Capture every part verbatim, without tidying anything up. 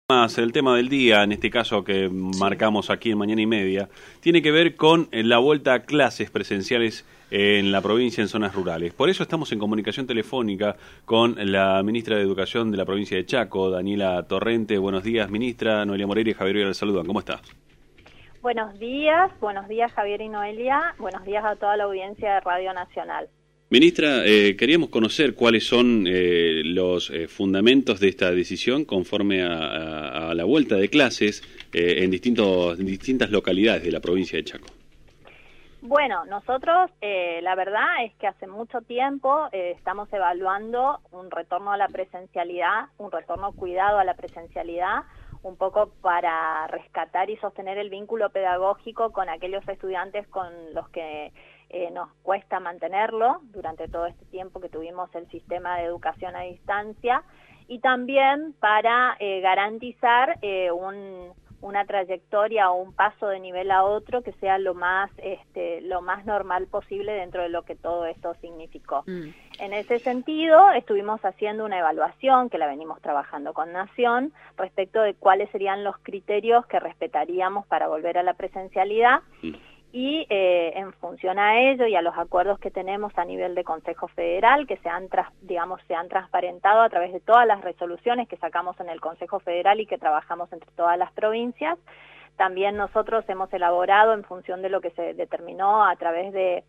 Más el tema del día, en este caso que marcamos aquí en Mañana y Media, tiene que ver con la vuelta a clases presenciales en la provincia en zonas rurales. Por eso estamos en comunicación telefónica con la ministra de Educación de la provincia de Chaco, Daniela Torrente. Buenos días, ministra. Noelia Moreira y Javier Olivera le saludan. ¿Cómo está? Buenos días, buenos días Javier y Noelia, buenos días a toda la audiencia de Radio Nacional. Ministra, eh, queríamos conocer cuáles son eh, los eh, fundamentos de esta decisión conforme a, a, a la vuelta de clases eh, en, distintos, en distintas localidades de la provincia de Chaco. Bueno, nosotros eh, la verdad es que hace mucho tiempo eh, estamos evaluando un retorno a la presencialidad, un retorno cuidado a la presencialidad, un poco para rescatar y sostener el vínculo pedagógico con aquellos estudiantes con los que eh, nos cuesta mantenerlo durante todo este tiempo que tuvimos el sistema de educación a distancia, y también para eh, garantizar eh, un, una trayectoria o un paso de nivel a otro que sea lo más, este, lo más normal posible dentro de lo que todo esto significó. Mm. En ese sentido, estuvimos haciendo una evaluación que la venimos trabajando con Nación respecto de cuáles serían los criterios que respetaríamos para volver a la presencialidad. Mm. Y eh, en función a ello y a los acuerdos que tenemos a nivel de Consejo Federal, que se han, tras, digamos, se han transparentado a través de todas las resoluciones que sacamos en el Consejo Federal y que trabajamos entre todas las provincias, también nosotros hemos elaborado en función de lo que se determinó a través de,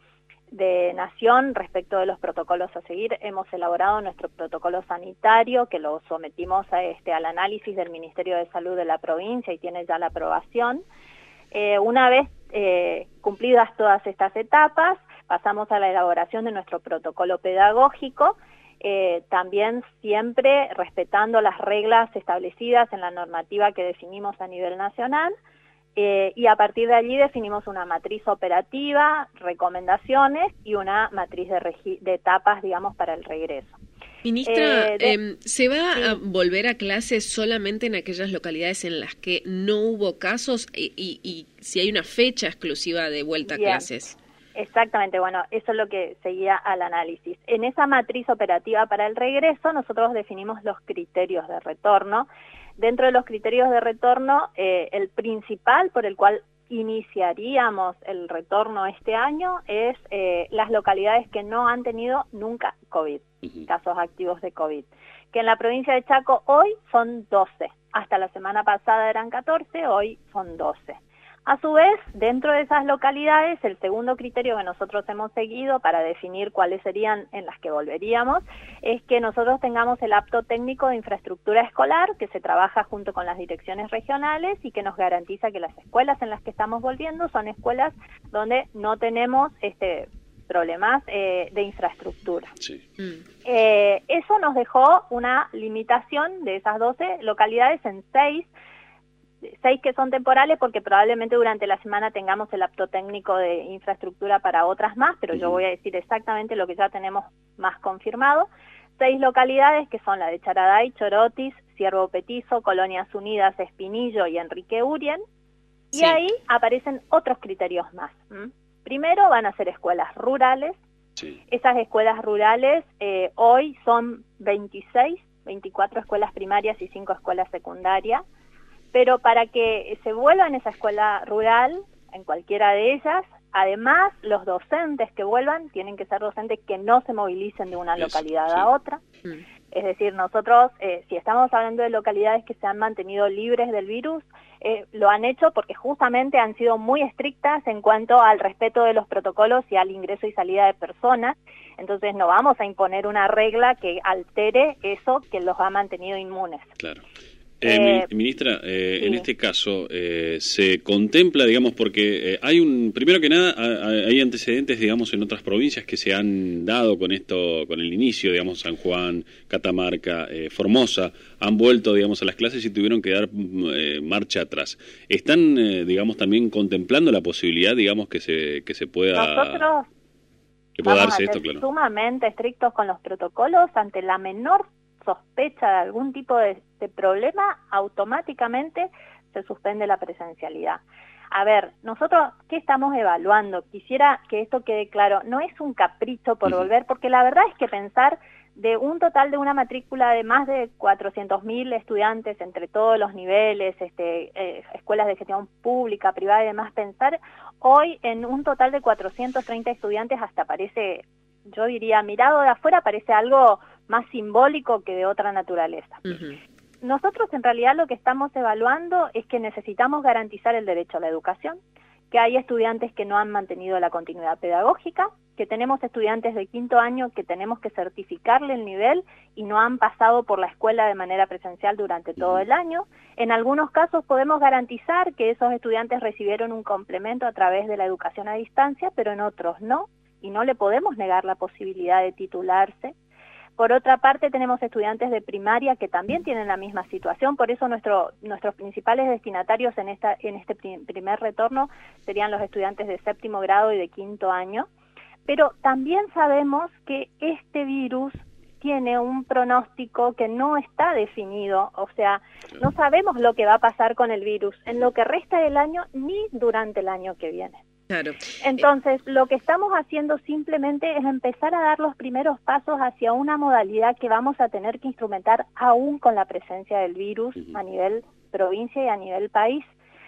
de Nación respecto de los protocolos a seguir, hemos elaborado nuestro protocolo sanitario que lo sometimos a este, al análisis del Ministerio de Salud de la provincia y tiene ya la aprobación. Eh, una vez eh, cumplidas todas estas etapas, pasamos a la elaboración de nuestro protocolo pedagógico, eh, también siempre respetando las reglas establecidas en la normativa que definimos a nivel nacional, eh, y a partir de allí definimos una matriz operativa, recomendaciones y una matriz de, regi- de etapas, digamos, para el regreso. Ministra, eh, de, eh, ¿se va sí. a volver a clases solamente en aquellas localidades en las que no hubo casos y, y, y si hay una fecha exclusiva de vuelta Bien. a clases? Exactamente, bueno, eso es lo que seguía al análisis. En esa matriz operativa para el regreso, nosotros definimos los criterios de retorno. Dentro de los criterios de retorno, eh, el principal por el cual iniciaríamos el retorno este año es eh, las localidades que no han tenido nunca COVID, uh-huh. casos activos de COVID, que en la provincia de Chaco hoy son doce, hasta la semana pasada eran catorce, hoy son doce. A su vez, dentro de esas localidades, el segundo criterio que nosotros hemos seguido para definir cuáles serían en las que volveríamos, es que nosotros tengamos el apto técnico de infraestructura escolar, que se trabaja junto con las direcciones regionales y que nos garantiza que las escuelas en las que estamos volviendo son escuelas donde no tenemos este problemas eh, de infraestructura. Sí. Mm. Eh, eso nos dejó una limitación de esas doce localidades en seis, seis que son temporales porque probablemente durante la semana tengamos el apto técnico de infraestructura para otras más, pero uh-huh. yo voy a decir exactamente lo que ya tenemos más confirmado. Seis localidades que son la de Charaday, Chorotis, Ciervo Petizo, Colonias Unidas, Espinillo y Enrique Urien. Sí. Y ahí aparecen otros criterios más. ¿Mm? Primero van a ser escuelas rurales. Sí. Esas escuelas rurales eh, hoy son veintiséis, veinticuatro escuelas primarias y cinco escuelas secundarias. Pero para que se vuelva en esa escuela rural, en cualquiera de ellas, además los docentes que vuelvan tienen que ser docentes que no se movilicen de una Eso, localidad sí. a otra. Mm. Es decir, nosotros, eh, si estamos hablando de localidades que se han mantenido libres del virus, eh, lo han hecho porque justamente han sido muy estrictas en cuanto al respeto de los protocolos y al ingreso y salida de personas. Entonces no vamos a imponer una regla que altere eso que los ha mantenido inmunes. Claro. Eh, eh, ministra, eh, sí. en este caso eh, se contempla, digamos, porque eh, hay un, primero que nada, hay antecedentes, digamos, en otras provincias que se han dado con esto, con el inicio, digamos, San Juan, Catamarca, eh, Formosa, han vuelto, digamos, a las clases y tuvieron que dar eh, marcha atrás. ¿Están, eh, digamos, también contemplando la posibilidad, digamos, que se que se pueda... Nosotros que pueda vamos darse a ser esto, claro. sumamente estrictos con los protocolos ante la menor sospecha de algún tipo de, de problema, automáticamente se suspende la presencialidad. A ver, nosotros, ¿qué estamos evaluando? Quisiera que esto quede claro, no es un capricho por volver, porque la verdad es que pensar de un total de una matrícula de más de cuatrocientos mil estudiantes entre todos los niveles, este, eh, escuelas de gestión pública, privada y demás, pensar hoy en un total de cuatrocientos treinta estudiantes hasta parece, yo diría, mirado de afuera, parece algo más simbólico que de otra naturaleza. Uh-huh. Nosotros en realidad lo que estamos evaluando es que necesitamos garantizar el derecho a la educación, que hay estudiantes que no han mantenido la continuidad pedagógica, que tenemos estudiantes de quinto año que tenemos que certificarle el nivel y no han pasado por la escuela de manera presencial durante todo el año. En algunos casos podemos garantizar que esos estudiantes recibieron un complemento a través de la educación a distancia, pero en otros no, y no le podemos negar la posibilidad de titularse. Por otra parte, tenemos estudiantes de primaria que también tienen la misma situación, por eso nuestro, nuestros principales destinatarios en, esta, en este primer retorno serían los estudiantes de séptimo grado y de quinto año. Pero también sabemos que este virus tiene un pronóstico que no está definido, o sea, no sabemos lo que va a pasar con el virus en lo que resta del año ni durante el año que viene. Claro. Entonces, lo que estamos haciendo simplemente es empezar a dar los primeros pasos hacia una modalidad que vamos a tener que instrumentar aún con la presencia del virus a nivel provincia y a nivel país.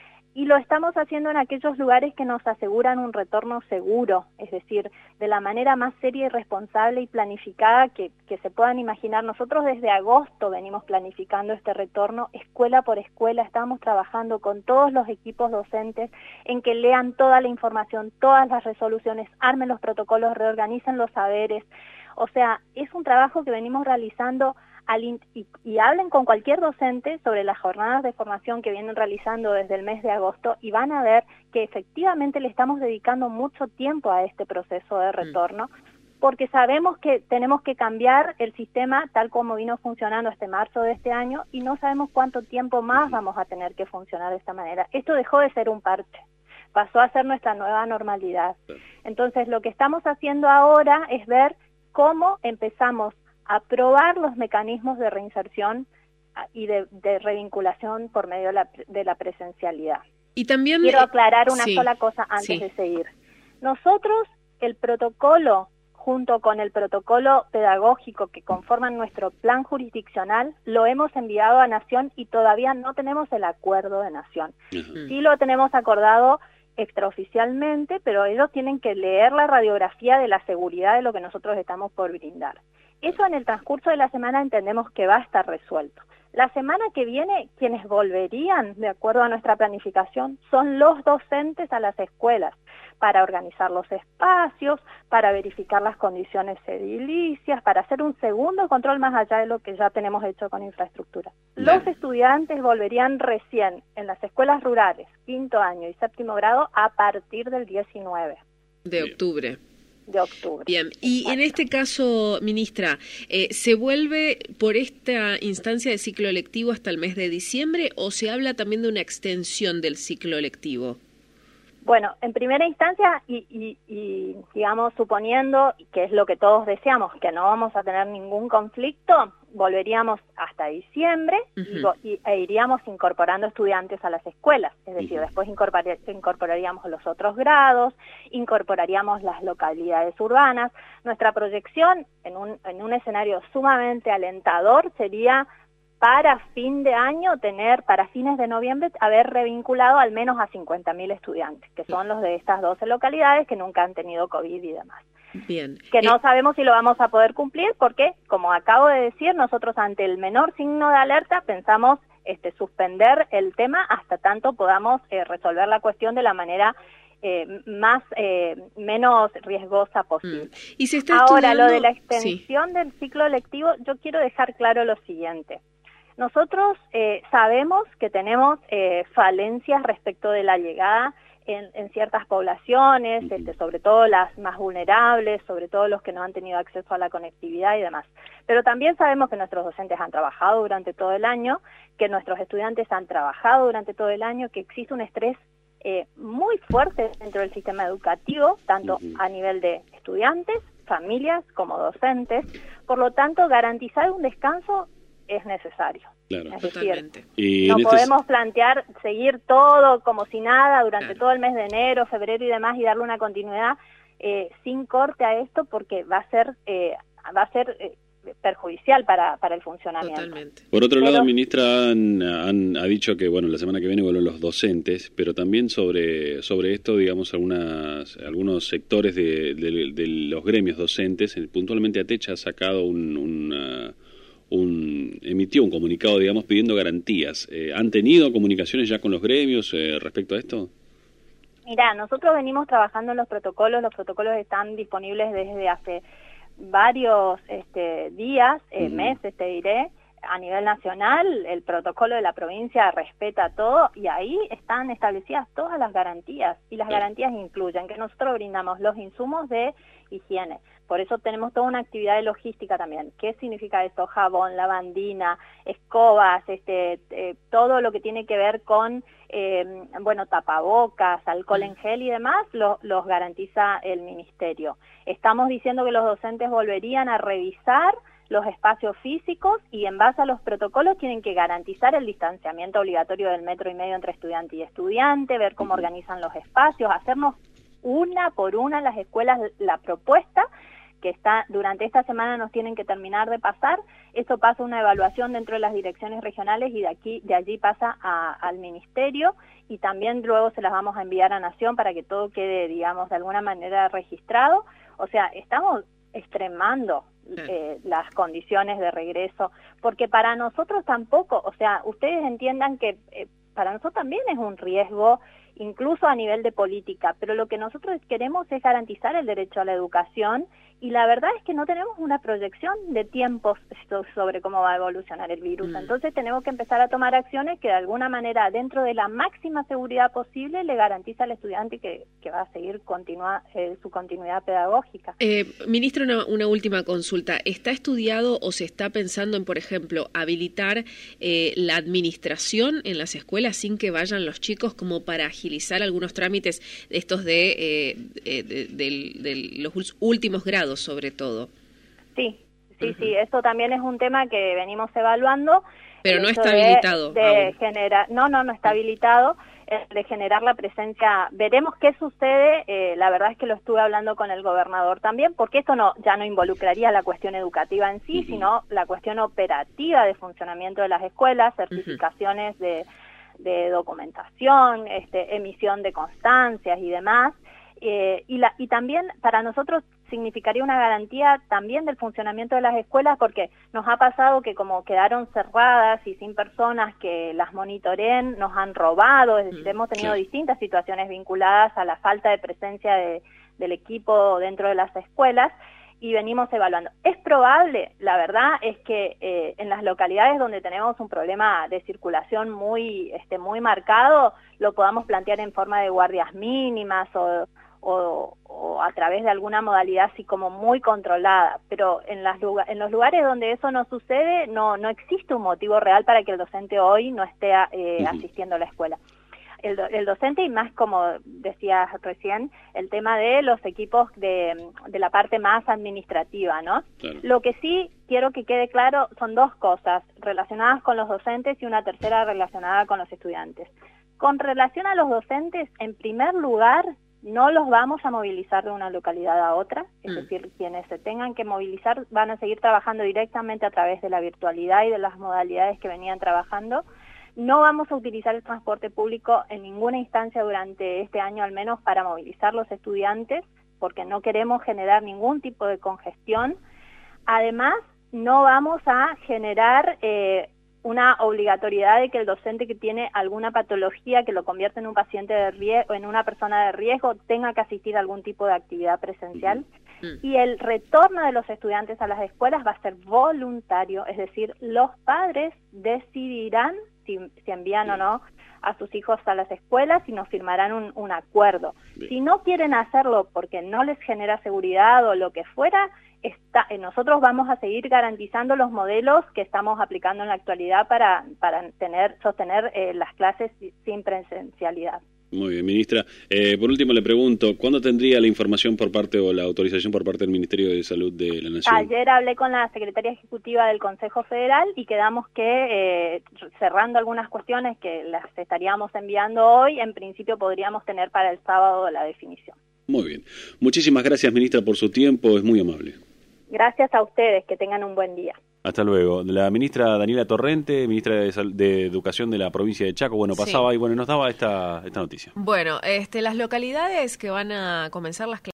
Y lo estamos haciendo en aquellos lugares que nos aseguran un retorno seguro, es decir, de la manera más seria y responsable y planificada que, que se puedan imaginar. Nosotros desde agosto venimos planificando este retorno, escuela por escuela, estamos trabajando con todos los equipos docentes en que lean toda la información, todas las resoluciones, armen los protocolos, reorganicen los saberes. O sea, es un trabajo que venimos realizando al in- y, y hablen con cualquier docente sobre las jornadas de formación que vienen realizando desde el mes de agosto y van a ver que efectivamente le estamos dedicando mucho tiempo a este proceso de retorno, porque sabemos que tenemos que cambiar el sistema tal como vino funcionando este marzo de este año y no sabemos cuánto tiempo más vamos a tener que funcionar de esta manera. Esto dejó de ser un parche, pasó a ser nuestra nueva normalidad. Entonces, lo que estamos haciendo ahora es ver cómo empezamos a probar los mecanismos de reinserción y de, de revinculación por medio de la, de la presencialidad. Y también quiero aclarar una sí, sola cosa antes sí. de seguir. Nosotros, el protocolo, junto con el protocolo pedagógico que conforman nuestro plan jurisdiccional, lo hemos enviado a Nación y todavía no tenemos el acuerdo de Nación. Uh-huh. Sí lo tenemos acordado extraoficialmente, pero ellos tienen que leer la radiografía de la seguridad de lo que nosotros estamos por brindar. Eso en el transcurso de la semana entendemos que va a estar resuelto. La semana que viene, quienes volverían, de acuerdo a nuestra planificación, son los docentes a las escuelas, para organizar los espacios, para verificar las condiciones edilicias, para hacer un segundo control más allá de lo que ya tenemos hecho con infraestructura. Los estudiantes volverían recién en las escuelas rurales, quinto año y séptimo grado, a partir del diecinueve de octubre. De octubre. Bien, y Exacto. En este caso, ministra, eh, ¿se vuelve por esta instancia de ciclo lectivo hasta el mes de diciembre o se habla también de una extensión del ciclo lectivo? Bueno, en primera instancia, y, y, y digamos, suponiendo que es lo que todos deseamos, que no vamos a tener ningún conflicto, volveríamos hasta diciembre uh-huh. y, y, e iríamos incorporando estudiantes a las escuelas, es decir, uh-huh. después incorpor- incorporaríamos los otros grados, incorporaríamos las localidades urbanas. Nuestra proyección en un, en un escenario sumamente alentador sería para fin de año tener, para fines de noviembre, haber revinculado al menos a cincuenta mil estudiantes, que son los de estas doce localidades que nunca han tenido COVID y demás. Bien. Que no eh... sabemos si lo vamos a poder cumplir porque, como acabo de decir, nosotros ante el menor signo de alerta pensamos este, suspender el tema hasta tanto podamos eh, resolver la cuestión de la manera Eh, más eh, menos riesgosa posible. Mm. ¿Y se está Ahora, estudiando? Lo de la extensión Sí. del ciclo lectivo, yo quiero dejar claro lo siguiente. Nosotros eh, sabemos que tenemos eh, falencias respecto de la llegada en, en ciertas poblaciones, uh-huh. este, sobre todo las más vulnerables, sobre todo los que no han tenido acceso a la conectividad y demás. Pero también sabemos que nuestros docentes han trabajado durante todo el año, que nuestros estudiantes han trabajado durante todo el año, que existe un estrés eh, muy fuerte dentro del sistema educativo, tanto uh-huh. a nivel de estudiantes, familias, como docentes. Por lo tanto, garantizar un descanso es necesario. Claro. Es decir, y no este podemos plantear seguir todo como si nada durante claro. todo el mes de enero, febrero y demás y darle una continuidad eh, sin corte a esto porque va a ser eh, va a ser eh, perjudicial para, para el funcionamiento. Totalmente. Por otro pero, lado, ministra, han, han, ha dicho que bueno, la semana que viene vuelven los docentes, pero también sobre sobre esto, digamos, algunas algunos sectores de, de, de los gremios docentes, puntualmente ATECH ha sacado un, una, un emitió un comunicado, digamos, pidiendo garantías. Eh, ¿Han tenido comunicaciones ya con los gremios eh, respecto a esto? Mira, nosotros venimos trabajando en los protocolos, los protocolos están disponibles desde hace varios este, días, eh, uh-huh. meses te diré, a nivel nacional. El protocolo de la provincia respeta todo y ahí están establecidas todas las garantías, y las garantías incluyen que nosotros brindamos los insumos de higiene. Por eso tenemos toda una actividad de logística también. ¿Qué significa esto? Jabón, lavandina, escobas, este, eh, todo lo que tiene que ver con, eh, bueno, tapabocas, alcohol en gel y demás, lo, los garantiza el ministerio. Estamos diciendo que los docentes volverían a revisar los espacios físicos y en base a los protocolos tienen que garantizar el distanciamiento obligatorio del metro y medio entre estudiante y estudiante, ver cómo organizan los espacios, hacernos una por una en las escuelas la propuesta que está durante esta semana nos tienen que terminar de pasar. Esto pasa una evaluación dentro de las direcciones regionales y de aquí de allí pasa a, al ministerio, y también luego se las vamos a enviar a Nación para que todo quede, digamos, de alguna manera registrado. O sea, estamos extremando eh, las condiciones de regreso, porque para nosotros tampoco, o sea, ustedes entiendan que eh, para nosotros también es un riesgo, incluso a nivel de política, pero lo que nosotros queremos es garantizar el derecho a la educación, y la verdad es que no tenemos una proyección de tiempos sobre cómo va a evolucionar el virus. Mm. Entonces tenemos que empezar a tomar acciones que de alguna manera, dentro de la máxima seguridad posible, le garantiza al estudiante que, que va a seguir continua, eh, su continuidad pedagógica. Eh, ministra, una, una última consulta. ¿Está estudiado o se está pensando en, por ejemplo, habilitar eh, la administración en las escuelas sin que vayan los chicos, como para agilizar algunos trámites estos de, eh, de, de, de, de los últimos grados, sobre todo? Sí, sí, uh-huh. sí, eso también es un tema que venimos evaluando. Pero no está habilitado. De, de generar, no, no, no está habilitado, eh, de generar la presencia. Veremos qué sucede, eh, la verdad es que lo estuve hablando con el gobernador también, porque esto no ya no involucraría la cuestión educativa en sí, uh-huh. sino la cuestión operativa de funcionamiento de las escuelas, certificaciones uh-huh. de, de documentación, este, emisión de constancias y demás. Eh, y, la, y también para nosotros significaría una garantía también del funcionamiento de las escuelas, porque nos ha pasado que como quedaron cerradas y sin personas que las monitoreen, nos han robado, es decir, hemos tenido sí. distintas situaciones vinculadas a la falta de presencia de, del equipo dentro de las escuelas, y venimos evaluando. Es probable, la verdad es que eh, en las localidades donde tenemos un problema de circulación muy, este, muy marcado, lo podamos plantear en forma de guardias mínimas o O, o a través de alguna modalidad así como muy controlada, pero en, las, en los lugares donde eso no sucede, no, no existe un motivo real para que el docente hoy no esté eh, uh-huh. asistiendo a la escuela. El, el docente, y más como decías recién, el tema de los equipos de, de la parte más administrativa, ¿no? Claro. Lo que sí quiero que quede claro son dos cosas relacionadas con los docentes y una tercera relacionada con los estudiantes. Con relación a los docentes, en primer lugar, no los vamos a movilizar de una localidad a otra, es mm. decir, quienes se tengan que movilizar van a seguir trabajando directamente a través de la virtualidad y de las modalidades que venían trabajando. No vamos a utilizar el transporte público en ninguna instancia durante este año, al menos para movilizar los estudiantes, porque no queremos generar ningún tipo de congestión. Además, no vamos a generar eh, una obligatoriedad de que el docente que tiene alguna patología que lo convierte en un paciente de riesgo, en una persona de riesgo, tenga que asistir a algún tipo de actividad presencial. Mm. Y el retorno de los estudiantes a las escuelas va a ser voluntario, es decir, los padres decidirán si, si envían mm. o no a sus hijos a las escuelas y nos firmarán un, un acuerdo. Bien. Si no quieren hacerlo porque no les genera seguridad o lo que fuera, Está, nosotros vamos a seguir garantizando los modelos que estamos aplicando en la actualidad para, para tener, sostener eh, las clases sin presencialidad. Muy bien, ministra. Eh, por último le pregunto, ¿cuándo tendría la información por parte o la autorización por parte del Ministerio de Salud de la Nación? Ayer hablé con la Secretaria Ejecutiva del Consejo Federal y quedamos que, eh, cerrando algunas cuestiones que las estaríamos enviando hoy, en principio podríamos tener para el sábado la definición. Muy bien. Muchísimas gracias, ministra, por su tiempo. Es muy amable. Gracias a ustedes, que tengan un buen día. Hasta luego. La ministra Daniela Torrente, ministra de, de Educación de la provincia de Chaco, bueno, pasaba sí. y bueno, nos daba esta, esta noticia. Bueno, este, las localidades que van a comenzar las clases